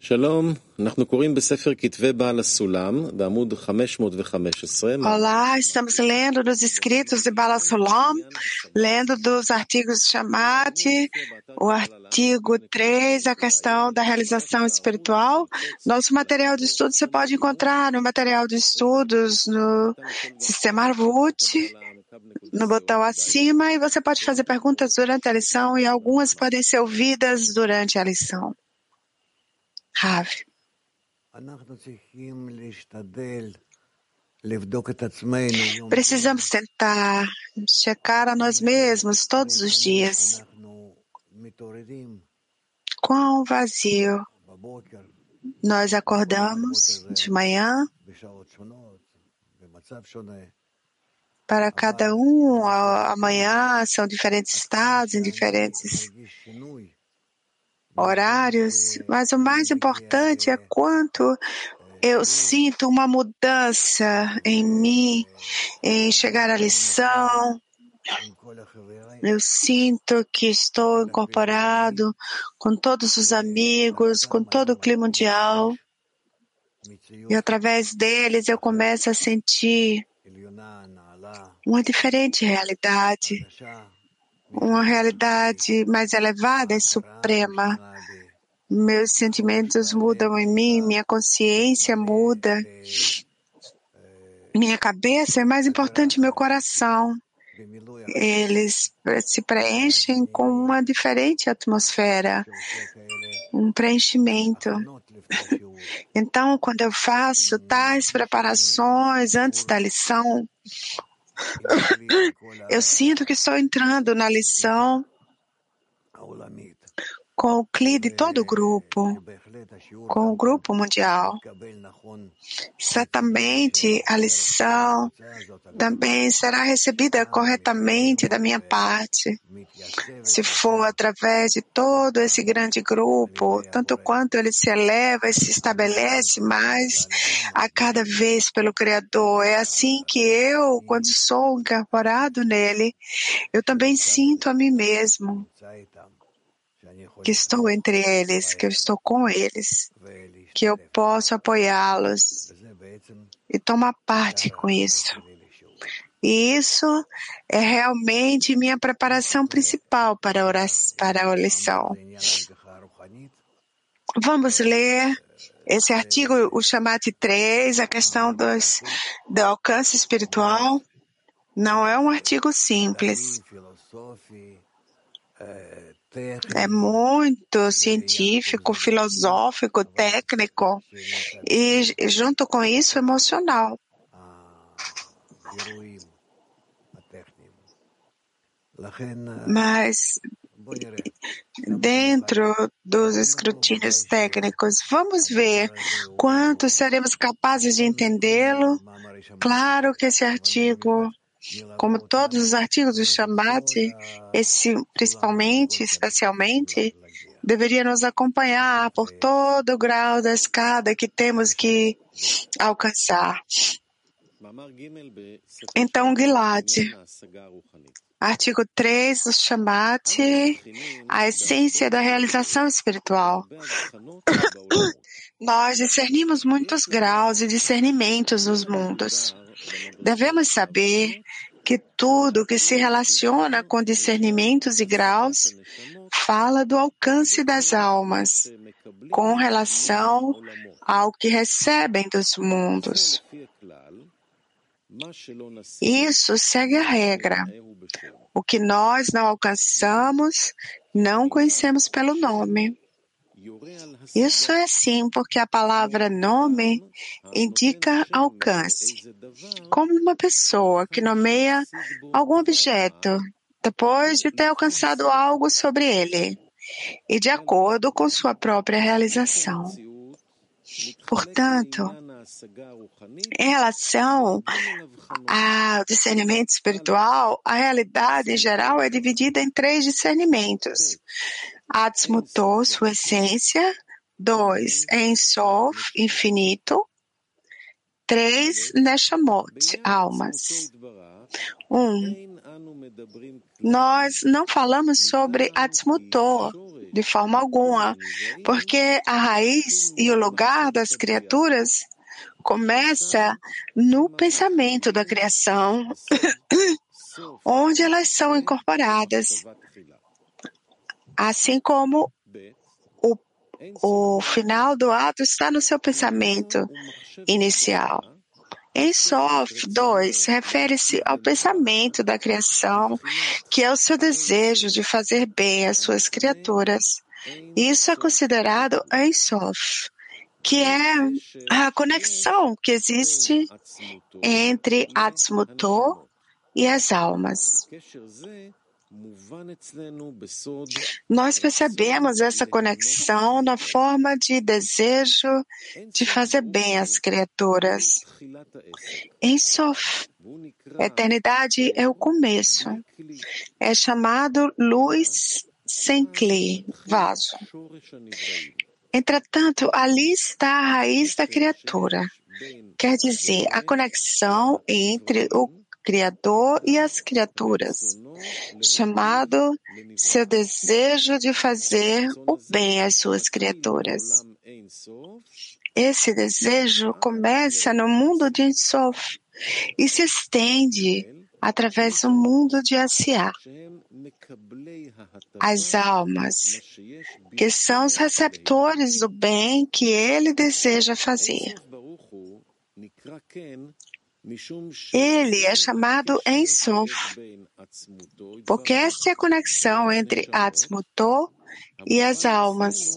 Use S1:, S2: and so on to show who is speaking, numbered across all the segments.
S1: שלום, אנחנו קוראים בספר כתבי בעל הסולם, בעמוד 515.
S2: Olá, estamos lendo dos escritos de Bala Sulam, lendo dos artigos Shammati, o artigo 3, a questão da realização espiritual. Nosso material de estudo você pode encontrar no material de estudos no Sistema Arvut, no botão acima, e você pode fazer perguntas durante a lição e algumas podem ser ouvidas durante a lição. Rav. Precisamos tentar checar a nós mesmos todos os dias. Quão vazio nós acordamos de manhã. Para cada um, amanhã são diferentes estados, em diferentes horários, mas o mais importante é quanto eu sinto uma mudança em mim, em chegar à lição. Eu sinto que estou incorporado com todos os amigos, com todo o clima mundial. E através deles eu começo a sentir uma diferente realidade. Uma realidade mais elevada e suprema. Meus sentimentos mudam em mim, minha consciência muda. Minha cabeça é mais importante, meu coração. Eles se preenchem com uma diferente atmosfera, um preenchimento. Então, quando eu faço tais preparações antes da lição, eu sinto que estou entrando na lição com o Kli de todo o grupo, com o grupo mundial. Certamente a lição também será recebida corretamente da minha parte, se for através de todo esse grande grupo, tanto quanto ele se eleva e se estabelece mais a cada vez pelo Criador. É assim que eu, quando sou incorporado nele, eu também sinto a mim mesmo, que estou entre eles, que eu estou com eles, que eu posso apoiá-los e tomar parte com isso. E isso é realmente minha preparação principal para a lição. Vamos ler esse artigo, o Shammati 3, a questão do alcance espiritual. Não é um artigo simples. É muito científico, filosófico, técnico e, junto com isso, emocional. Mas, dentro dos escrutínios técnicos, vamos ver quanto seremos capazes de entendê-lo. Claro que esse artigo, como todos os artigos do Shammati, esse principalmente, especialmente, deveria nos acompanhar por todo o grau da escada que temos que alcançar. Então, Gilad, artigo 3 do Shammati, a essência da realização espiritual. Nós discernimos muitos graus e discernimentos nos mundos. Devemos saber que tudo que se relaciona com discernimentos e graus fala do alcance das almas com relação ao que recebem dos mundos. Isso segue a regra. O que nós não alcançamos, não conhecemos pelo nome. Isso é assim porque a palavra nome indica alcance. Como uma pessoa que nomeia algum objeto depois de ter alcançado algo sobre ele e de acordo com sua própria realização. Portanto, em relação ao discernimento espiritual, a realidade em geral é dividida em 3 discernimentos. Atzmuto, sua essência. 2, Ein Sof, infinito. 3, Neshamot, almas. 1. Nós não falamos sobre Atzmuto, de forma alguma, porque a raiz e o lugar das criaturas começa no pensamento da criação, onde elas são incorporadas, assim como o final do ato está no seu pensamento inicial. Em Sof 2, refere-se ao pensamento da criação, que é o seu desejo de fazer bem às suas criaturas. Isso é considerado Ein Sof, que é a conexão que existe entre Atzmuto e as almas. Nós percebemos essa conexão na forma de desejo de fazer bem às criaturas. Em Sof, a eternidade é o começo. É chamado luz sem Kli, vaso. Entretanto, ali está a raiz da criatura. Quer dizer, a conexão entre o Criador e as criaturas, chamado seu desejo de fazer o bem às suas criaturas. Esse desejo começa no mundo de Ein Sof e se estende através do mundo de Asiá. As almas, que são os receptores do bem que ele deseja fazer. Ele é chamado Ein Sof, porque essa é a conexão entre Atzmuto e as almas,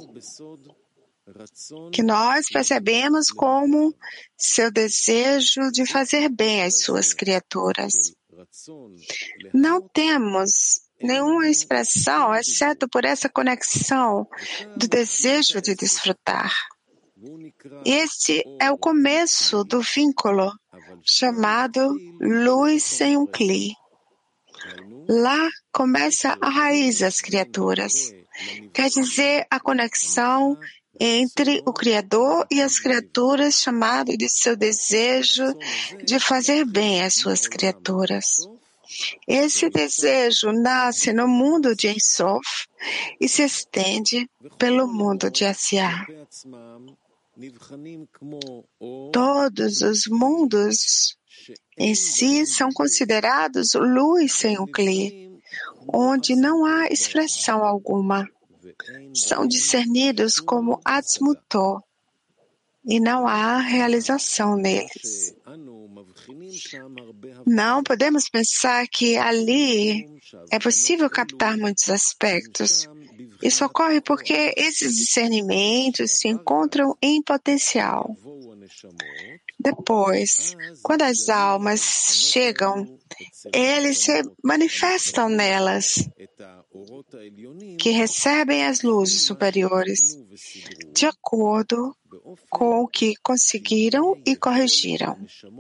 S2: que nós percebemos como seu desejo de fazer bem às suas criaturas. Não temos nenhuma expressão, exceto por essa conexão do desejo de desfrutar. Este é o começo do vínculo, chamado luz sem um Kli. Lá começa a raiz das criaturas. Quer dizer, a conexão entre o Criador e as criaturas, chamado de seu desejo de fazer bem às suas criaturas. Esse desejo nasce no mundo de Ein Sof e se estende pelo mundo de Asiá. Todos os mundos em si são considerados luz sem um Kli, onde não há expressão alguma. São discernidos como Atzmuto e não há realização neles. Não podemos pensar que ali é possível captar muitos aspectos. Isso ocorre porque esses discernimentos se encontram em potencial. Depois, quando as almas chegam, eles se manifestam nelas, que recebem as luzes superiores, de acordo com o que conseguiram e corrigiram.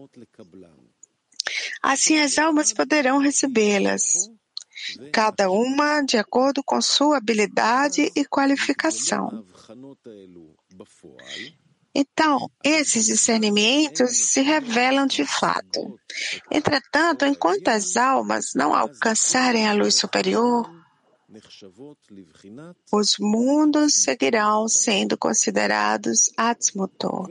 S2: Assim, as almas poderão recebê-las, cada uma de acordo com sua habilidade e qualificação. Então, esses discernimentos se revelam de fato. Entretanto, enquanto as almas não alcançarem a luz superior, os mundos seguirão sendo considerados Atzmuto.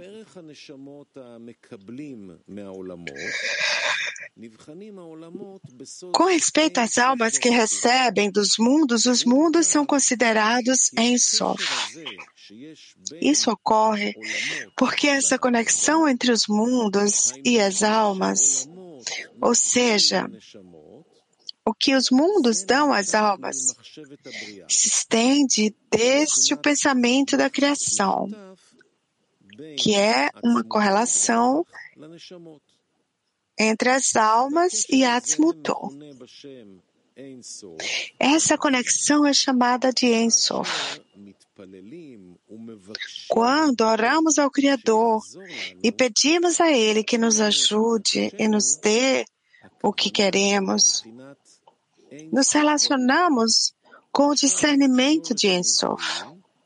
S2: Com respeito às almas que recebem dos mundos, os mundos são considerados Ein Sof. Isso ocorre porque essa conexão entre os mundos e as almas, ou seja, o que os mundos dão às almas, se estende desde o pensamento da criação, que é uma correlação entre as almas e Atzmuto. Essa conexão é chamada de Ein Sof. Quando oramos ao Criador e pedimos a Ele que nos ajude e nos dê o que queremos, nos relacionamos com o discernimento de Ein Sof.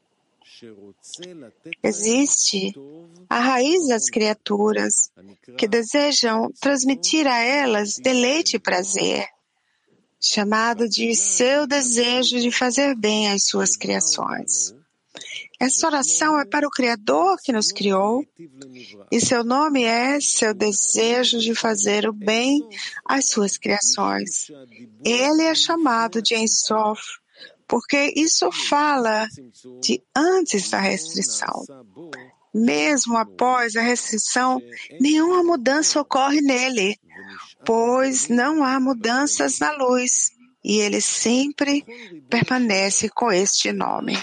S2: Existe a raiz das criaturas que desejam transmitir a elas deleite e prazer, chamado de seu desejo de fazer bem às suas criações. Essa oração é para o Criador que nos criou, e seu nome é seu desejo de fazer o bem às suas criações. Ele é chamado de Ein Sof, porque isso fala de antes da restrição. Mesmo após a restrição, nenhuma mudança ocorre nele, pois não há mudanças na luz, e ele sempre permanece com este nome.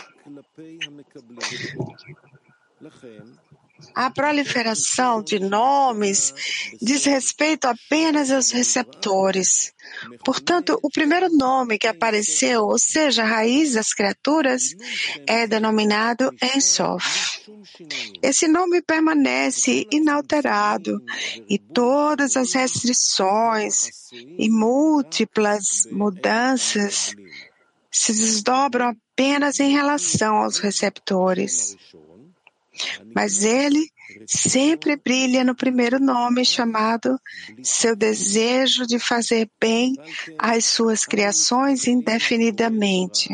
S2: A proliferação de nomes diz respeito apenas aos receptores. Portanto, o primeiro nome que apareceu, ou seja, a raiz das criaturas, é denominado Ein Sof. Esse nome permanece inalterado e todas as restrições e múltiplas mudanças se desdobram apenas em relação aos receptores. Mas ele sempre brilha no primeiro nome, chamado seu desejo de fazer bem às suas criações indefinidamente.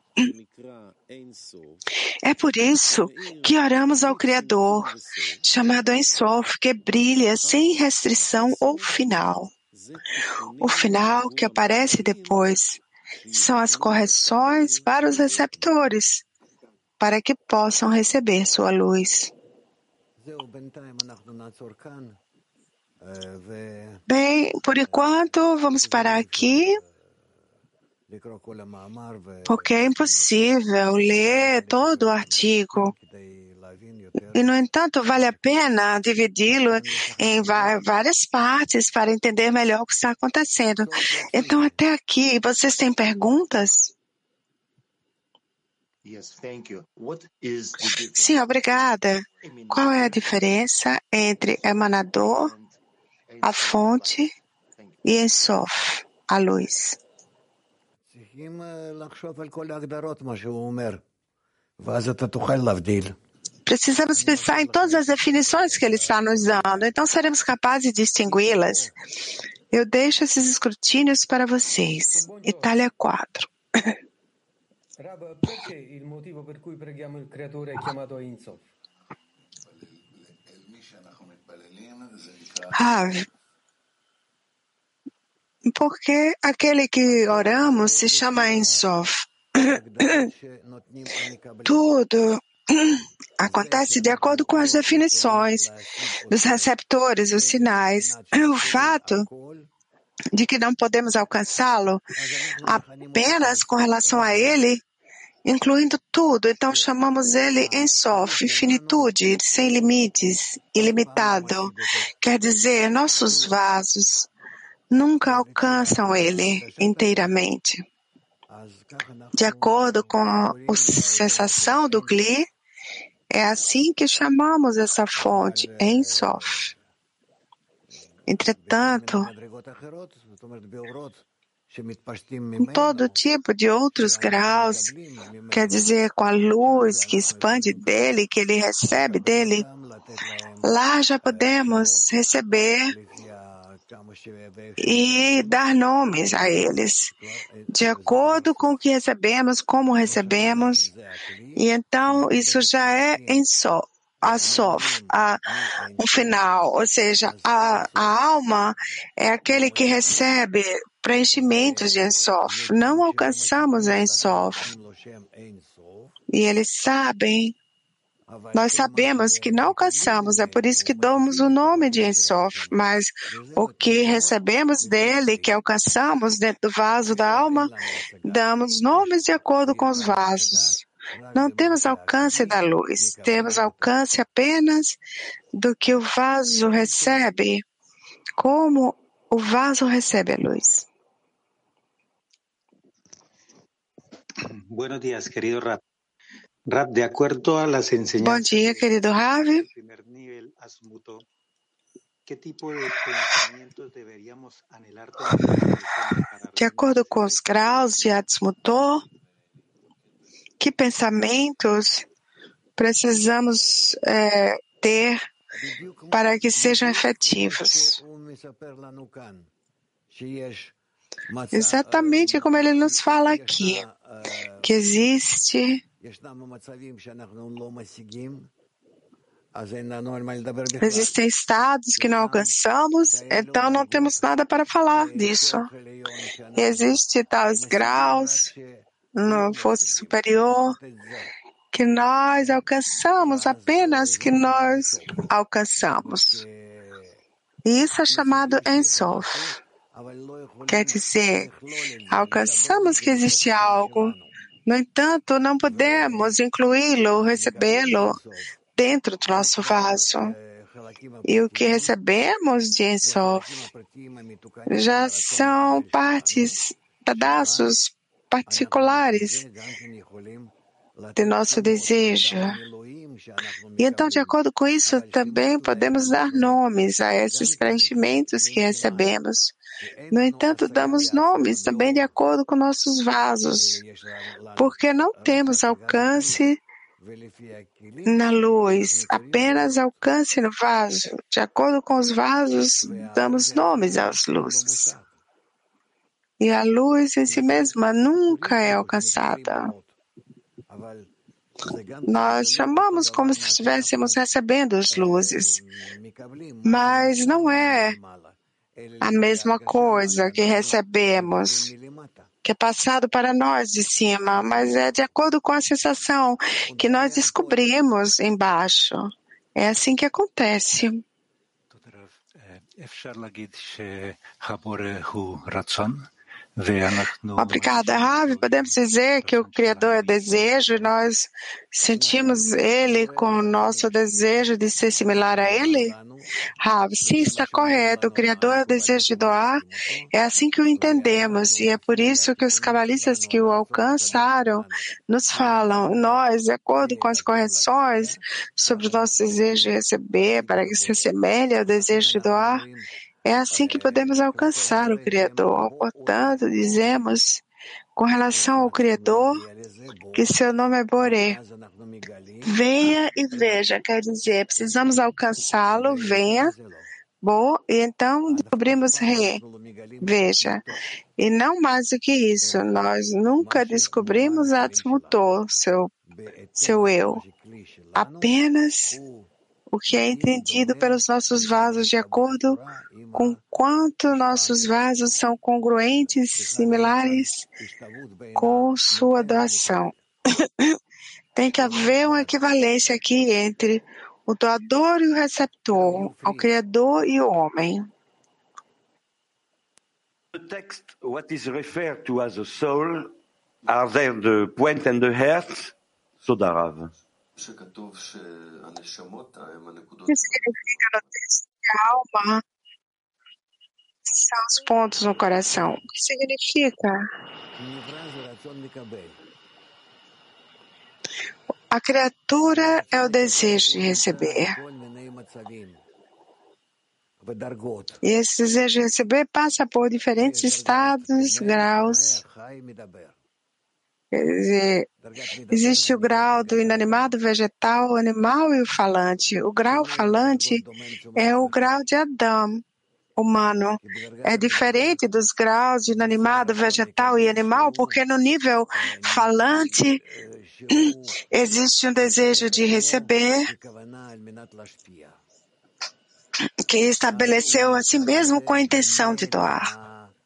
S2: É por isso que oramos ao Criador, chamado Ein Sof, que brilha sem restrição ou final. O final que aparece depois são as correções para os receptores, para que possam receber sua luz. Bem, por enquanto, vamos parar aqui, porque é impossível ler todo o artigo. E, no entanto, vale a pena dividi-lo em várias partes para entender melhor o que está acontecendo. Então, até aqui, vocês têm perguntas? Sim, obrigada. Qual é a diferença entre emanador, a fonte, e Ein Sof, a luz? Precisamos pensar em todas as definições que ele está nos dando, então seremos capazes de distingui-las. Eu deixo esses escrutínios para vocês. Itália 4.
S3: Rab, perché il motivo per cui preghiamo il Creatore è chiamato Ein Sof?
S2: Rav, porque aquele que oramos se chama Ein Sof. Tudo acontece de acordo com as definições dos receptores, os sinais. O fato de que não podemos alcançá-lo apenas com relação a ele, incluindo tudo. Então chamamos ele Ein Sof, infinitude, sem limites, ilimitado. Quer dizer, nossos vasos nunca alcançam ele inteiramente. De acordo com a sensação do Kli, é assim que chamamos essa fonte, Ein Sof. Entretanto, em todo tipo de outros graus, quer dizer, com a luz que expande dele, que ele recebe dele, lá já podemos receber e dar nomes a eles, de acordo com o que recebemos, como recebemos, e então isso já é Ein Sof. A Sof, um final, ou seja, a alma é aquele que recebe preenchimentos de Ein Sof. Não alcançamos Ein Sof. E eles sabem, nós sabemos que não alcançamos, é por isso que damos o nome de Ein Sof, mas o que recebemos dele, que alcançamos dentro do vaso da alma, damos nomes de acordo com os vasos. Não temos alcance da luz, temos alcance apenas do que o vaso recebe, como o vaso recebe a luz.
S4: Buenos días, querido Rab. Rab, de acuerdo a las enseñanzas
S2: Bom dia, querido Rav.
S4: del primer nivel Asmuto, ¿qué tipo de pensamientos deberíamos anhelar tener para
S2: De acordo com os graus de Atzmutor, que pensamentos precisamos ter para que sejam efetivos? Exatamente como ele nos fala aqui, que existem estados que não alcançamos, então não temos nada para falar disso. E existem tais graus na força superior que nós alcançamos apenas que nós alcançamos. E isso é chamado Ein Sof. Quer dizer, alcançamos que existe algo, no entanto, não podemos incluí-lo, recebê-lo dentro do nosso vaso. E o que recebemos de Ein Sof já são partes, pedaços particulares de nosso desejo. E então, de acordo com isso, também podemos dar nomes a esses preenchimentos que recebemos. No entanto, damos nomes também de acordo com nossos vasos, porque não temos alcance na luz, apenas alcance no vaso. De acordo com os vasos, damos nomes às luzes. E a luz em si mesma nunca é alcançada. Nós chamamos como se estivéssemos recebendo as luzes, mas não é a mesma coisa que recebemos, que é passado para nós de cima, mas é de acordo com a sensação que nós descobrimos embaixo. É assim que acontece. Obrigada, Rav. Podemos dizer que o Criador é desejo e nós sentimos Ele com o nosso desejo de ser similar a Ele? Rav, sim, está correto. O Criador é o desejo de doar. É assim que o entendemos e é por isso que os cabalistas que o alcançaram nos falam, nós, de acordo com as correções sobre o nosso desejo de receber, para que se assemelhe ao desejo de doar, é assim que podemos alcançar o Criador. Portanto, dizemos, com relação ao Criador, que seu nome é Boré. Venha e veja, quer dizer, precisamos alcançá-lo, venha, Bo, e então descobrimos Re, veja. E não mais do que isso, nós nunca descobrimos Atzmutor, seu eu, apenas o que é entendido pelos nossos vasos de acordo com quanto nossos vasos são congruentes, similares com sua doação. Tem que haver uma equivalência aqui entre o doador e o receptor, o Criador e o homem.
S5: The text, what is referred to as a soul, are there the point and the heart? Sodarav.
S2: O que significa no texto que a alma são os pontos no coração? O que significa? A criatura é o desejo de receber. E esse desejo de receber passa por diferentes estados, graus. Quer dizer, existe o grau do inanimado, vegetal, animal e o falante. O grau falante é o grau de Adam, humano. É diferente dos graus de inanimado, vegetal e animal, porque no nível falante existe um desejo de receber que estabeleceu a si mesmo com a intenção de doar.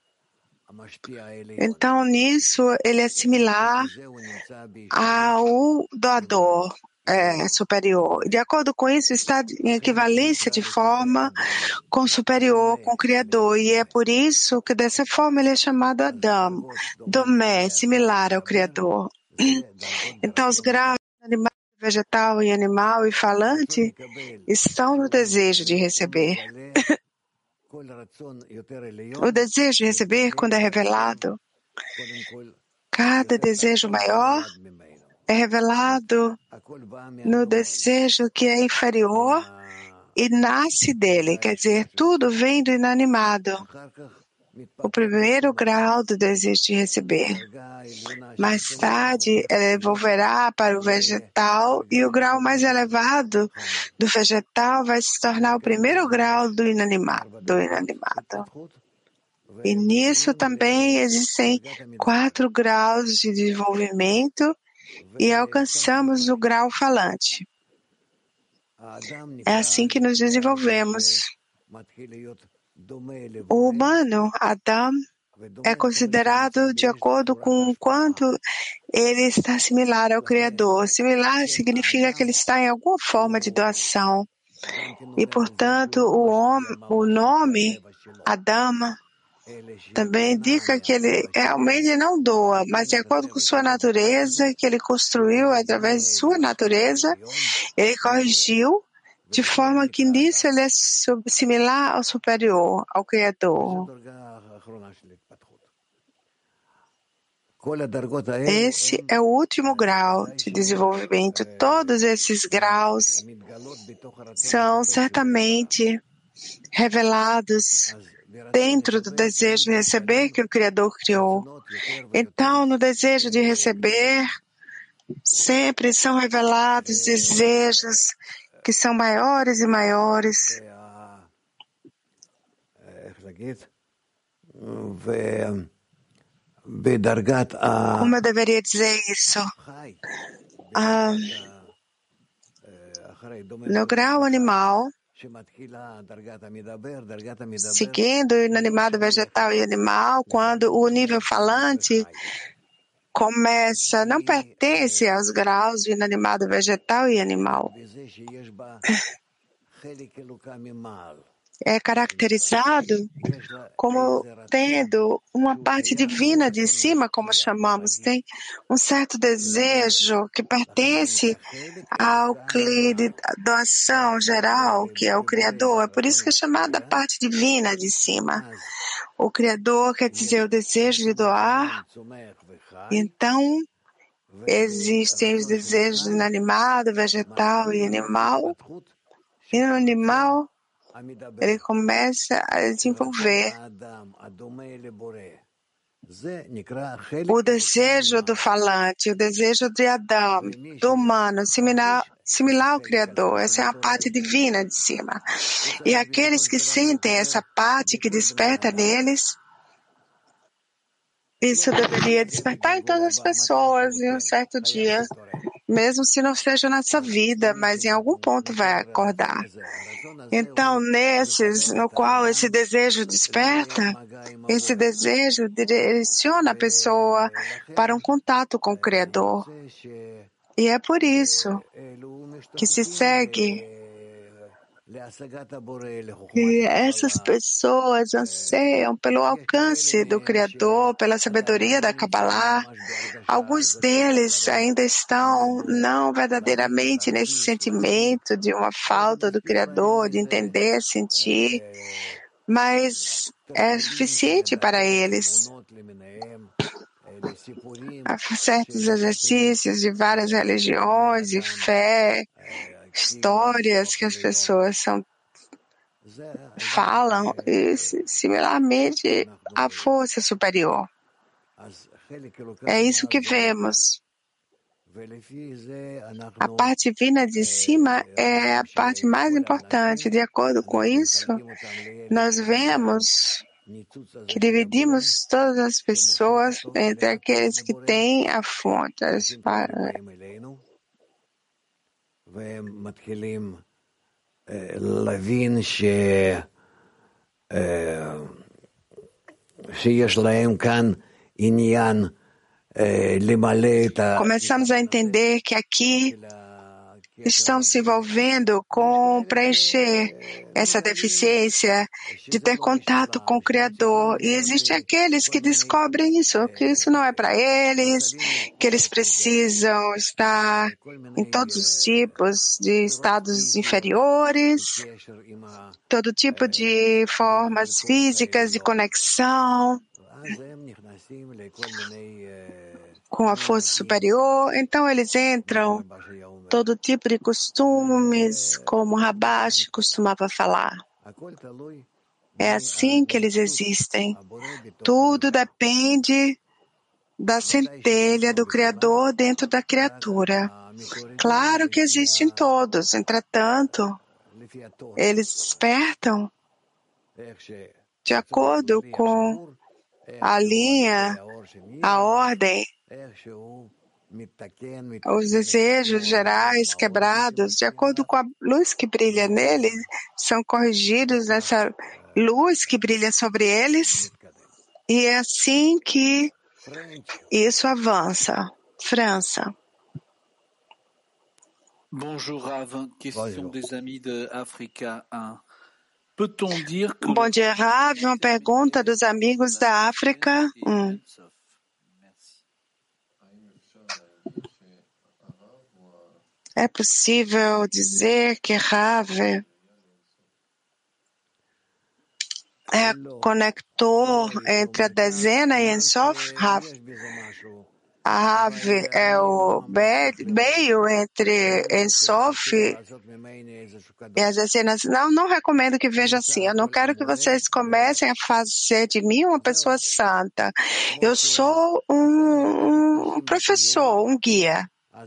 S2: Então, nisso, ele é similar ao doador superior. De acordo com isso, está em equivalência de forma com o superior, com o Criador. E é por isso que, dessa forma, ele é chamado Adam, Domé, similar ao Criador. Então, os graus animal, vegetal e animal e falante estão no desejo de receber. O desejo de receber, quando é revelado, cada desejo maior é revelado no desejo que é inferior e nasce dele. Quer dizer, tudo vem do inanimado. O primeiro grau do desejo de receber. Mais tarde, ele evolverá para o vegetal e o grau mais elevado do vegetal vai se tornar o primeiro grau do inanimado. E nisso também existem 4 graus de desenvolvimento e alcançamos o grau falante. É assim que nos desenvolvemos. O humano, Adam, é considerado de acordo com o quanto ele está similar ao Criador. Similar significa que ele está em alguma forma de doação. E, portanto, o nome Adam também indica que ele realmente não doa, mas de acordo com sua natureza, que ele construiu através de sua natureza, ele corrigiu de forma que nisso ele é similar ao superior, ao Criador. Esse é o último grau de desenvolvimento. Todos esses graus são certamente revelados dentro do desejo de receber que o Criador criou. Então, no desejo de receber, sempre são revelados desejos que são maiores e maiores. Como eu deveria dizer isso? No grau animal, seguindo o inanimado, vegetal e animal, quando o nível falante começa, não pertence aos graus do inanimado, vegetal e animal. É caracterizado como tendo uma parte divina de cima, como chamamos. Tem um certo desejo que pertence ao Kli de doação geral, que é o Criador. É por isso que é chamada a parte divina de cima. O Criador quer dizer o desejo de doar. Então, existem os desejos do inanimado, vegetal e animal. E no animal, ele começa a desenvolver o desejo do falante, o desejo de Adam, do humano, similar ao Criador. Essa é a parte divina de cima. E aqueles que sentem essa parte que desperta neles, isso deveria despertar em todas as pessoas em um certo dia, mesmo se não seja nessa vida, mas em algum ponto vai acordar. Então, nesses no qual esse desejo desperta, esse desejo direciona a pessoa para um contato com o Criador. E é por isso que se segue que essas pessoas anseiam pelo alcance do Criador, pela sabedoria da Kabbalah. Alguns deles ainda estão não verdadeiramente nesse sentimento de uma falta do Criador, de entender, sentir, mas é suficiente para eles. Há certos exercícios de várias religiões e fé, histórias que as pessoas falam, e similarmente à força superior. É isso que vemos. A parte divina de cima é a parte mais importante. De acordo com isso, nós vemos que dividimos todas as pessoas entre aqueles que têm a fonte,
S6: להבין שיש להם כאן עניין למלא את
S2: Começamos a entender que aqui estão se envolvendo com preencher essa deficiência de ter contato com o Criador. E existem aqueles que descobrem isso, que isso não é para eles, que eles precisam estar em todos os tipos de estados inferiores, todo tipo de formas físicas de conexão com a força superior. Então eles entram todo tipo de costumes, como Rabash costumava falar. É assim que eles existem. Tudo depende da centelha do Criador dentro da criatura. Claro que existe em todos, entretanto, eles despertam de acordo com a linha, a ordem, os desejos gerais quebrados, de acordo com a luz que brilha neles, são corrigidos nessa luz que brilha sobre eles, e é assim que isso avança. França.
S7: Bonjour Rav, question des amis de Africa 1. Peut-on dire que
S2: Bom dia, Rav. Uma pergunta dos amigos da África 1. É possível dizer que Rav é conector entre a dezena e Ein Sof? Rav. A Rav é o meio entre Ein Sof e as dezenas. Não recomendo que veja assim. Eu não quero que vocês comecem a fazer de mim uma pessoa santa. Eu sou um professor, um guia.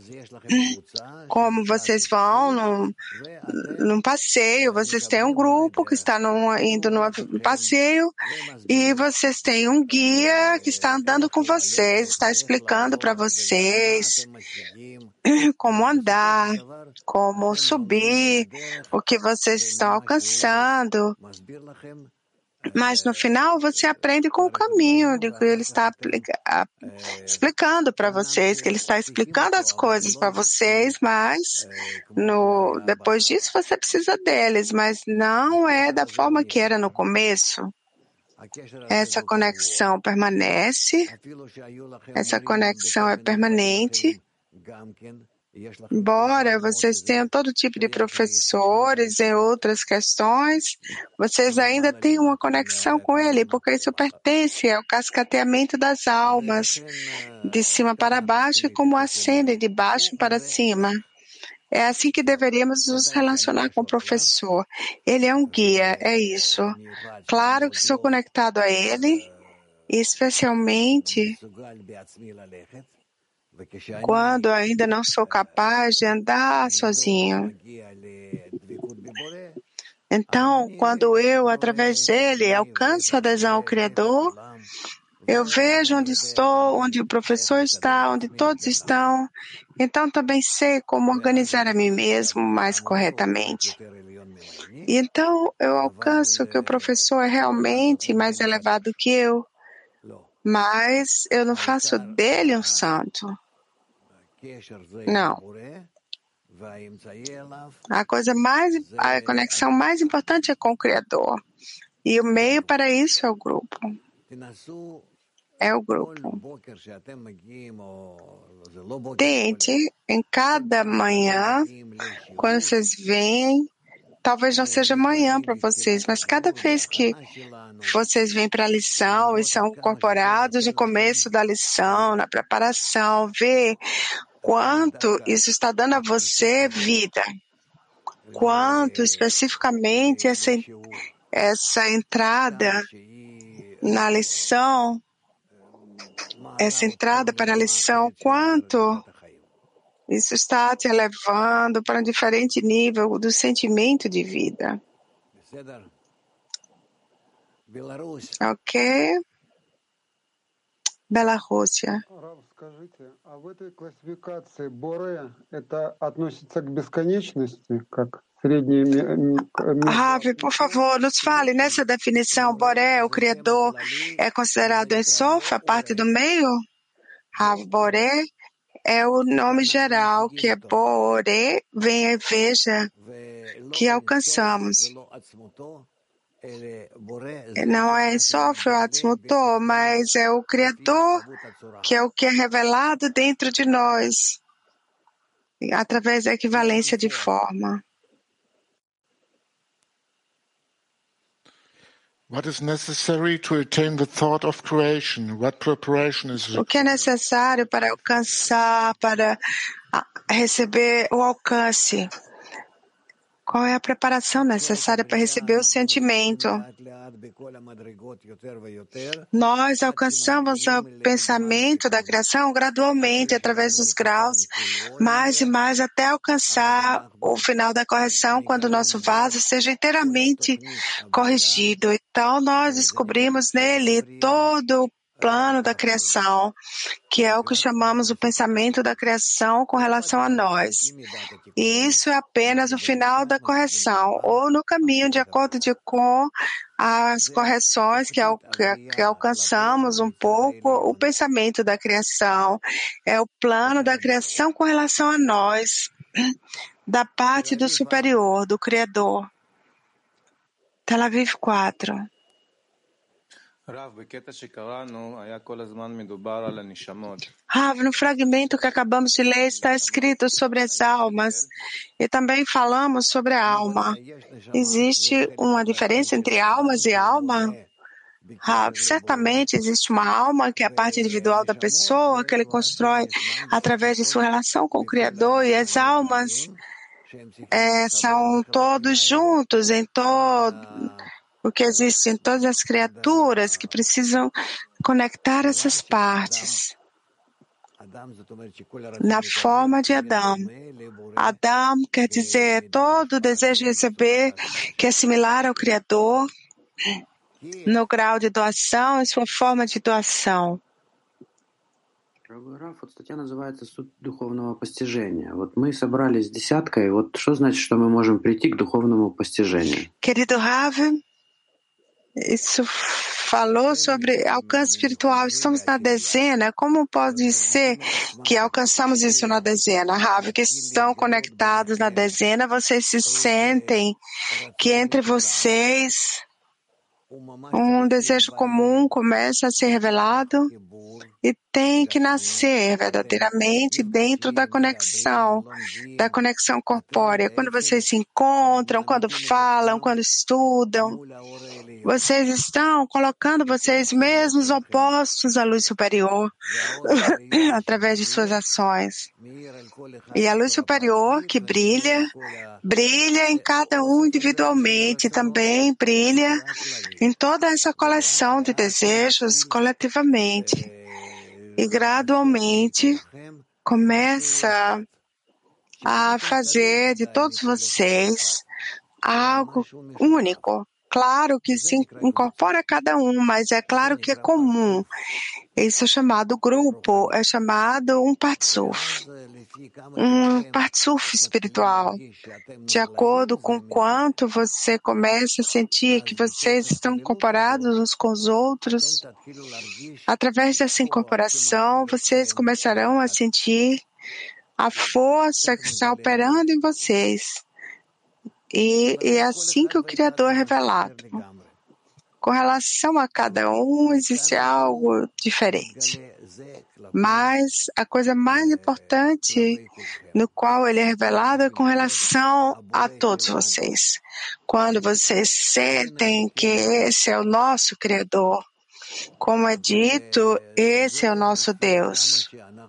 S2: Como vocês vão num passeio, vocês têm um grupo que está indo num passeio e vocês têm um guia que está andando com vocês, está explicando para vocês como andar, como subir, o que vocês estão alcançando. Mas no final você aprende com o caminho de que ele está explicando para vocês, que ele está explicando as coisas para vocês, mas depois disso você precisa deles, mas não é da forma que era no começo. Essa conexão permanece, essa conexão é permanente. Embora vocês tenham todo tipo de professores em outras questões, vocês ainda têm uma conexão com ele, porque isso pertence ao cascateamento das almas, de cima para baixo, e como ascendem de baixo para cima. É assim que deveríamos nos relacionar com o professor. Ele é um guia, é isso. Claro que sou conectado a ele, especialmente quando ainda não sou capaz de andar sozinho. Então, quando eu, através dele, alcanço a adesão ao Criador, eu vejo onde estou, onde o professor está, onde todos estão. Então, também sei como organizar a mim mesmo mais corretamente. E então, eu alcanço que o professor é realmente mais elevado que eu, mas eu não faço dele um santo. Não. A conexão mais importante é com o Criador. E o meio para isso é o grupo. É o grupo. Tente, em cada manhã, quando vocês vêm, talvez não seja amanhã para vocês, mas cada vez que vocês vêm para a lição e são incorporados no começo da lição, na preparação, vê quanto isso está dando a você vida. Quanto especificamente essa entrada na lição, essa entrada para a lição, quanto isso está te elevando para um diferente nível do sentimento de vida. Ok? Белоруссия.
S8: Скажите, а в этой классификации Боре это относится к бесконечности, как среднее?
S2: Rav, por favor, nos fale, nessa definição, Boré, o Criador, é considerado Ein Sof, a parte do meio? Rav, Boré é o nome geral, que é Boré, venha e veja, que alcançamos. Não é Ein Sof, o Atzmuto, mas é o Criador, que é o que é revelado dentro de nós, através da equivalência de forma.
S9: What is necessary to attain the thought of creation? What preparation is required?
S2: O que é necessário para alcançar, para receber o alcance? Qual é a preparação necessária para receber o sentimento? Nós alcançamos o pensamento da criação gradualmente, através dos graus, mais e mais, até alcançar o final da correção, quando o nosso vaso seja inteiramente corrigido. Então, nós descobrimos nele todo o plano da criação, que é o que chamamos o pensamento da criação com relação a nós. E isso é apenas o final da correção, ou no caminho de acordo com as correções que alcançamos um pouco, o pensamento da criação. É o plano da criação com relação a nós, da parte do superior, do Criador. Tel Aviv 4. Rav, no fragmento que acabamos de ler está escrito sobre as almas e também falamos sobre a alma. Existe uma diferença entre almas e alma? Rav, certamente existe uma alma que é a parte individual da pessoa, que ele constrói através de sua relação com o Criador, e as almas são todos juntos em todo o que existe em todas as criaturas que precisam conectar essas partes. Na forma de Adão. Adão quer dizer todo o desejo de receber, que é similar ao Criador, no grau de doação e sua forma de doação.
S10: Раф, вот статья называется «Суть духовного постижения». Вот мы собрались с десяткой. Вот что значит, что мы можем прийти к духовному постижению?
S2: Querido Rav, isso falou sobre alcance espiritual. Estamos na dezena. Como pode ser que alcançamos isso na dezena? Rav, que estão conectados na dezena, vocês se sentem que entre vocês um desejo comum começa a ser revelado e tem que nascer verdadeiramente dentro da conexão corpórea. Quando vocês se encontram, quando falam, quando estudam, vocês estão colocando vocês mesmos opostos à luz superior através de suas ações. E a luz superior que brilha em cada um individualmente, também brilha em toda essa coleção de desejos coletivamente. E gradualmente começa a fazer de todos vocês algo único. Claro que se incorpora a cada um, mas é claro que é comum. Isso é chamado grupo, é chamado um partsuf espiritual. De acordo com quanto você começa a sentir que vocês estão incorporados uns com os outros, através dessa incorporação, vocês começarão a sentir a força que está operando em vocês. E é assim que o Criador é revelado. Com relação a cada um, existe algo diferente. Mas a coisa mais importante no qual ele é revelado é com relação a todos vocês. Quando vocês sentem que esse é o nosso Criador, como é dito, esse é o nosso Deus.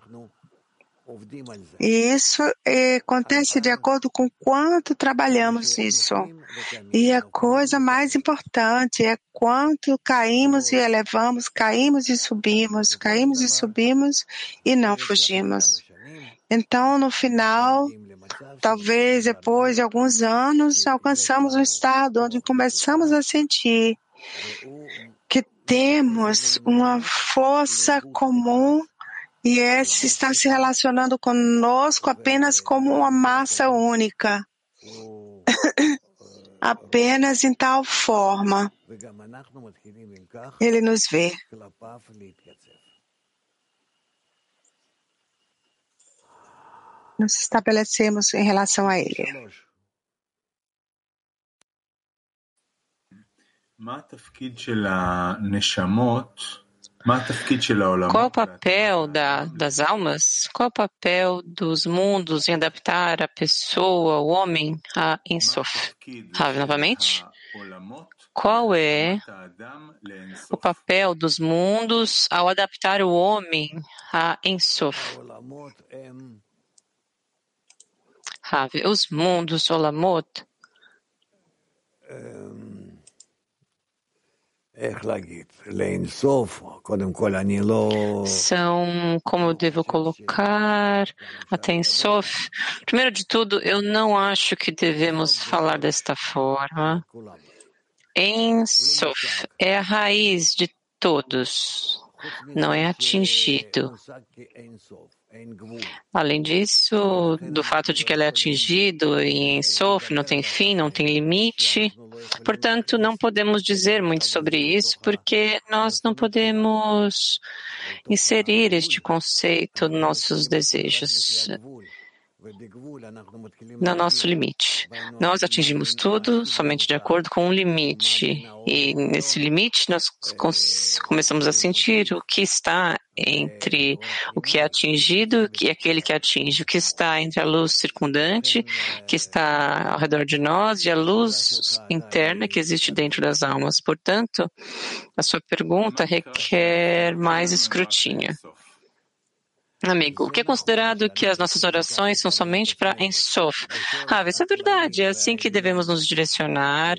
S2: E isso acontece de acordo com quanto trabalhamos nisso. E a coisa mais importante é quanto caímos e elevamos, caímos e subimos e não fugimos. Então, no final, talvez depois de alguns anos, alcançamos um estado onde começamos a sentir que temos uma força comum e esse está se relacionando conosco apenas como uma massa única, apenas em tal forma. Ele nos vê. Nos estabelecemos em relação a ele.
S11: Qual o papel das almas? Qual o papel dos mundos em adaptar a pessoa, o homem, a Ein Sof? Rav, novamente. Qual é o papel dos mundos ao adaptar o homem a Ein Sof? Rav, os mundos, Olamot, São como eu devo colocar até em Sof. Primeiro de tudo, eu não acho que devemos falar desta forma. Em Sof é a raiz de todos, não é atingido. Além disso, do fato de que ela é atingido e em Sof não tem fim, não tem limite, portanto, não podemos dizer muito sobre isso, porque nós não podemos inserir este conceito nos nossos desejos, no nosso limite. Nós atingimos tudo somente de acordo com um limite. E nesse limite nós começamos a sentir o que está entre o que é atingido e aquele que atinge, o que está entre a luz circundante, que está ao redor de nós, e a luz interna que existe dentro das almas. Portanto, a sua pergunta requer mais escrutínio. Amigo, o que é considerado que as nossas orações são somente para Ein Sof? Isso é verdade, é assim que devemos nos direcionar.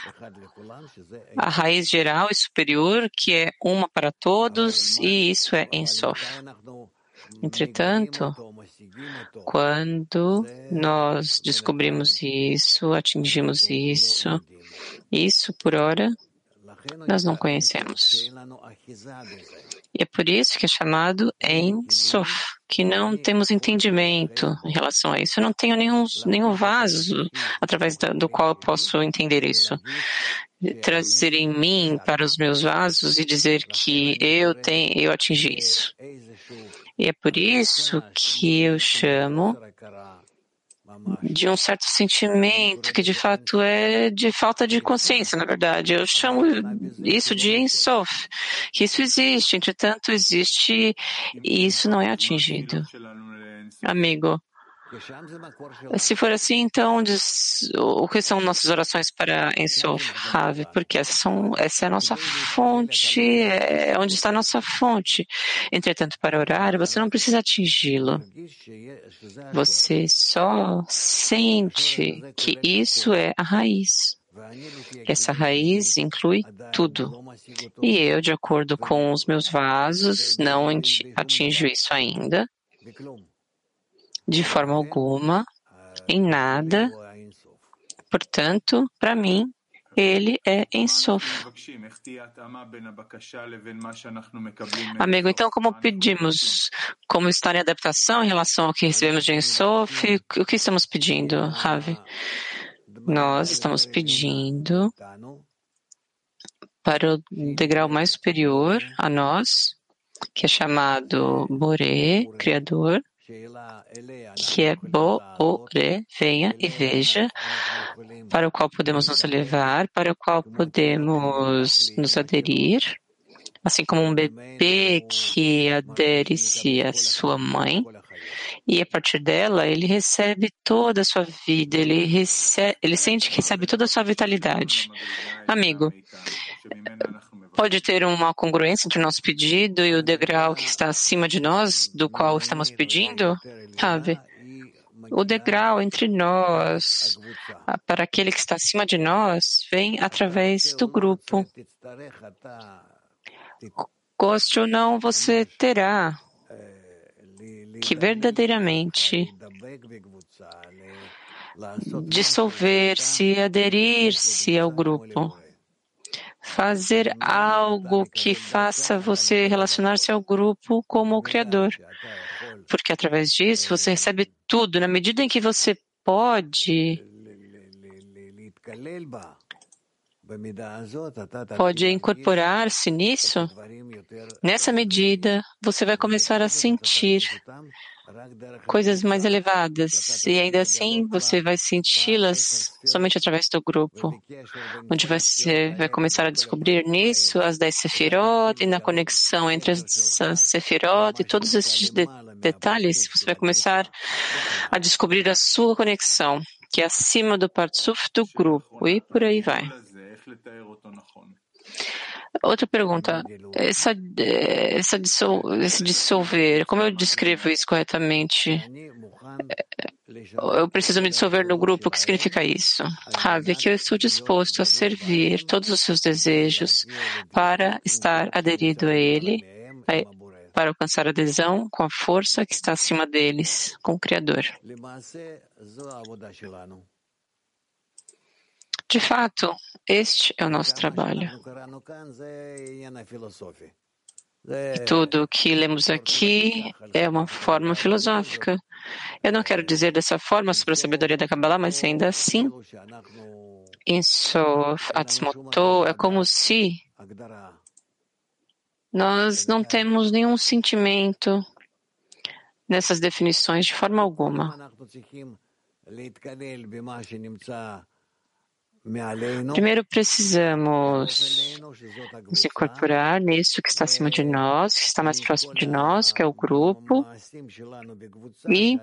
S11: A raiz geral e superior, que é uma para todos, e isso é Ein Sof. Entretanto, quando nós descobrimos isso, atingimos isso por hora, nós não conhecemos. E é por isso que é chamado Ein Sof, que não temos entendimento em relação a isso. Eu não tenho nenhum vaso através do qual eu posso entender isso. Trazer em mim para os meus vasos e dizer que eu atingi isso. E é por isso que eu chamo de um certo sentimento que de fato é de falta de consciência, na verdade. Eu chamo isso de Ein Sof, que isso existe, entretanto existe e isso não é atingido. Amigo, se for assim, então o que são nossas orações para Ein Sof, Rav? Porque essa é a nossa fonte, é onde está a nossa fonte. Entretanto, para orar, você não precisa atingi-lo. Você só sente que isso é a raiz. Essa raiz inclui tudo. E eu, de acordo com os meus vasos, não atinjo isso ainda. De forma alguma, em nada. Portanto, para mim, ele é Ein Sof. Amigo, então como pedimos? Como estar em adaptação em relação ao que recebemos de Ein Sof? O que estamos pedindo, Ravi? Nós estamos pedindo para o degrau mais superior a nós, que é chamado Boré, Criador, que é Bo-O-Re, venha e veja, para o qual podemos nos elevar, para o qual podemos nos aderir, assim como um bebê que adere-se à sua mãe, e a partir dela ele recebe toda a sua vida, ele sente que recebe toda a sua vitalidade. Amigo, pode ter uma congruência entre o nosso pedido e o degrau que está acima de nós, do qual estamos pedindo? Sabe? O degrau entre nós, para aquele que está acima de nós, vem através do grupo. Goste ou não, você terá que verdadeiramente dissolver-se, aderir-se ao grupo. Fazer algo que faça você relacionar-se ao grupo como o Criador. Porque através disso você recebe tudo. Na medida em que você pode incorporar-se nisso, nessa medida você vai começar a sentir coisas mais elevadas, e ainda assim você vai senti-las somente através do grupo, onde você vai começar a descobrir nisso as 10 sefirot, e na conexão entre as sefirot e todos esses detalhes, você vai começar a descobrir a sua conexão, que é acima do partsuf do grupo, e por aí vai. Outra pergunta, esse dissolver, como eu descrevo isso corretamente? eu preciso me dissolver no grupo. O que significa isso? Rav, é que eu estou disposto a servir todos os seus desejos para estar aderido a ele, para alcançar adesão com a força que está acima deles, com o Criador. De fato, este é o nosso trabalho. E tudo o que lemos aqui é uma forma filosófica. Eu não quero dizer dessa forma sobre a sabedoria da Kabbalah, mas ainda assim, em Sof Atzmoto, é como se nós não temos nenhum sentimento nessas definições de forma alguma. Primeiro precisamos nos incorporar nisso que está acima de nós, que está mais próximo de nós, que é o grupo, e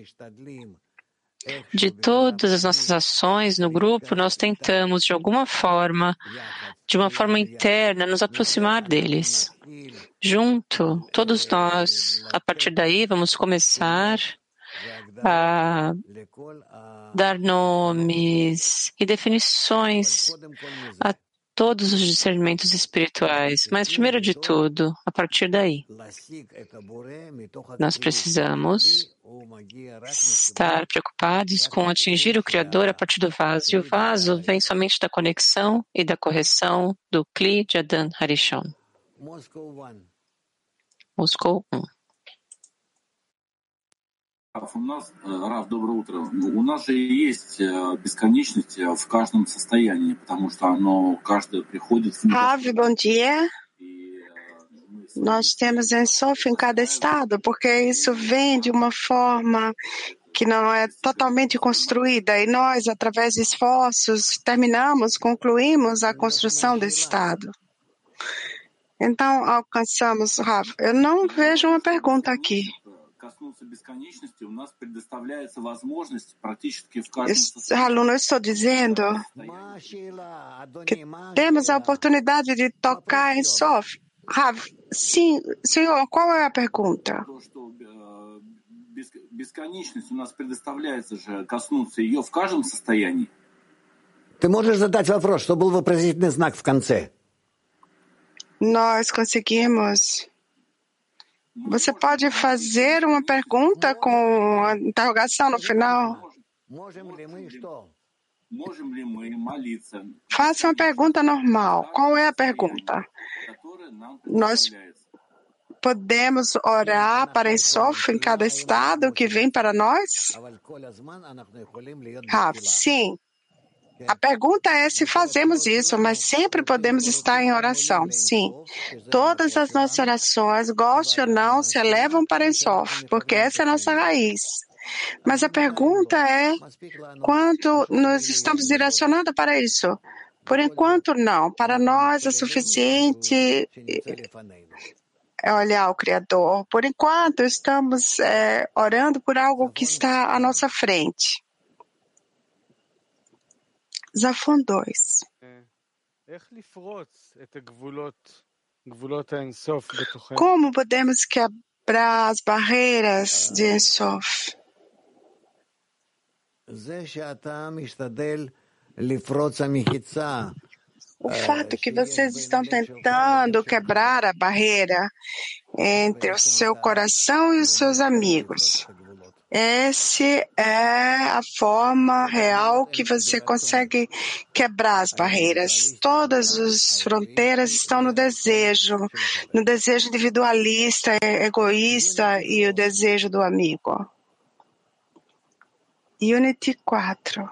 S11: de todas as nossas ações no grupo, nós tentamos de alguma forma, de uma forma interna, nos aproximar deles. Junto, todos nós, a partir daí, vamos começar a dar nomes e definições a todos os discernimentos espirituais. Mas, primeiro de tudo, a partir daí, nós precisamos estar preocupados com atingir o Criador a partir do vaso. E o vaso vem somente da conexão e da correção do Kli de Adan Harishon. Moscou 1.
S12: Рав, доброе утро. У нас же есть бесконечность в каждом состоянии, потому что оно каждое приходит в...
S2: Rav, bom dia. Nós temos Ensof em cada estado, porque isso vem de uma forma que não é totalmente construída, e nós, através de esforços, concluímos a construção desse estado. Então, alcançamos, Rav. Eu não vejo uma pergunta aqui. Aluno, eu estou dizendo que temos a oportunidade de tocar em Sof. Rav, sim, senhor, qual é a pergunta?
S6: Ты можешь задать вопрос, что был вопросительный знак в конце?
S2: Nós conseguimos. Você pode fazer uma pergunta com a interrogação no final? Faça uma pergunta normal. Qual é a pergunta? Nós podemos orar para Ensof em cada estado que vem para nós? Sim. A pergunta é se fazemos isso, mas sempre podemos estar em oração. Sim. Todas as nossas orações, goste ou não, se elevam para Ensof, porque essa é a nossa raiz. Mas a pergunta é quanto nós estamos direcionando para isso? Por enquanto, não. Para nós é suficiente olhar o Criador. Por enquanto, estamos orando por algo que está à nossa frente. Zafon 2. Como podemos quebrar as barreiras de Ensof? O fato que vocês estão tentando quebrar a barreira entre o seu coração e os seus amigos. Essa é a forma real que você consegue quebrar as barreiras. Todas as fronteiras estão no desejo individualista, egoísta e o desejo do amigo. Unity 4.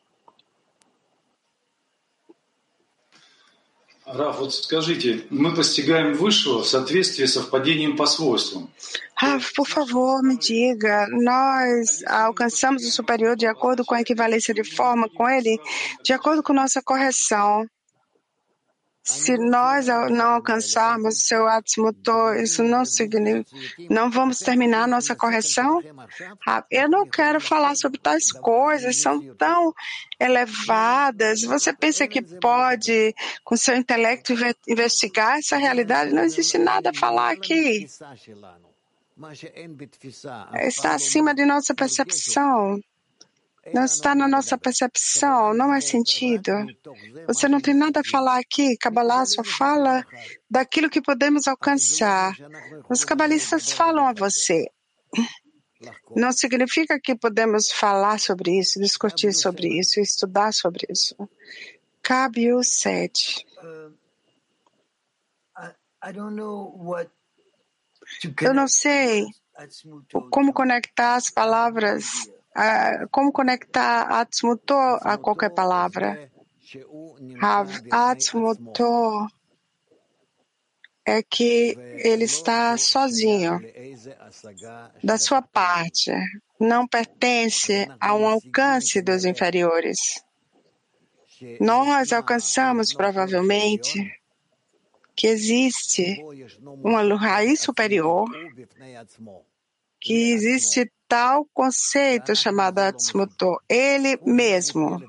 S13: Раф, вот скажите, мы постигаем высшего в соответствии с совпадением по свойствам.
S2: Rav, por favor, me diga, nós alcançamos o superior de acordo com a equivalência de forma com ele, de acordo com nossa correção. Se nós não alcançarmos seu ato motor, isso não significa, não vamos terminar nossa correção? Eu não quero falar sobre tais coisas, são tão elevadas. Você pensa que pode, com seu intelecto, investigar essa realidade? Não existe nada a falar aqui. está acima de nossa percepção. Não está na nossa percepção, não é sentido. Você não tem nada a falar aqui. Kabbalah só fala daquilo que podemos alcançar. Os cabalistas falam a você. Não significa que podemos falar sobre isso, discutir sobre isso, estudar sobre isso. Cabe o 7. Eu não sei como conectar as palavras, como conectar Atzmuto a qualquer palavra. Atzmuto é que ele está sozinho, da sua parte, não pertence a um alcance dos inferiores. Nós alcançamos, provavelmente, que existe uma raiz superior, que existe tal conceito chamado Atzmuto, ele mesmo.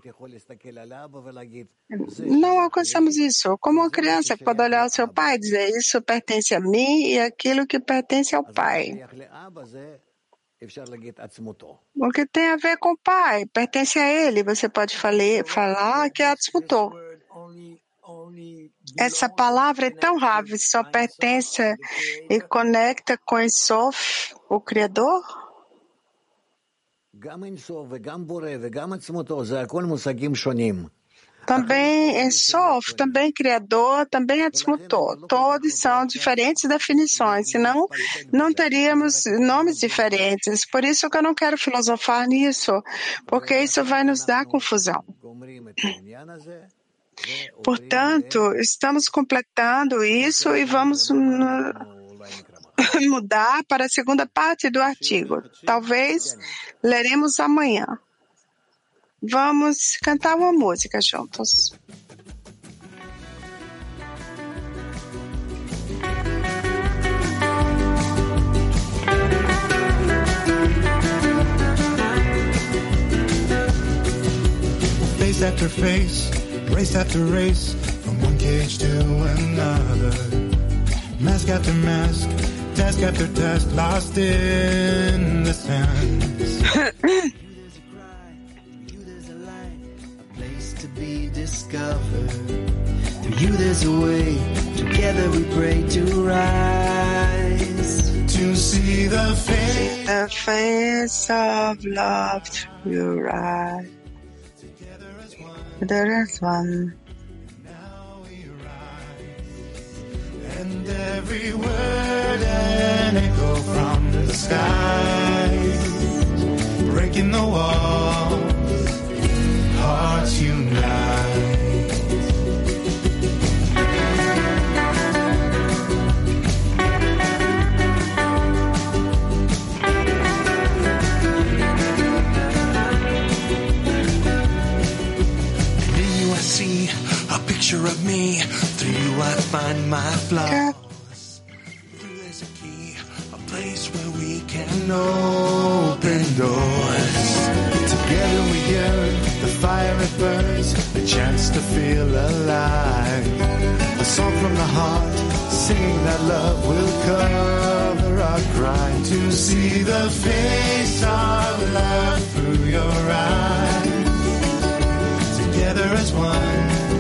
S2: Não alcançamos isso. Como uma criança que pode olhar o seu pai e dizer, isso pertence a mim e aquilo que pertence ao pai. O que tem a ver com o pai, pertence a ele. Você pode falar que é Atzmuto. Essa palavra é tão rara, só pertence e conecta com Ensof, o Criador? Também Ensof, também Criador, também Atzmuto. Todos são diferentes definições, senão não teríamos nomes diferentes. Por isso que eu não quero filosofar nisso, porque isso vai nos dar confusão. Portanto, estamos completando isso e vamos mudar para a segunda parte do artigo. Talvez leremos amanhã. Vamos cantar uma música juntos.
S14: Face after face, race after race, from one cage to another. Mask after mask, task after task, lost in the sands. To be discovered. Through you there's a way. Together we pray to rise. To see the face
S2: of love through your eyes. There is one.
S14: Now we rise. And every word an echo from the skies. Breaking the walls. Hearts unite. And in you I see a picture of me. Through you I find my flaws. Through there's a key, a place where we can open doors. Together we yearn, the fire it burns, a chance to feel alive. A song from the heart, singing that love will cover our crime. To see the face of love through your eyes. Together as one.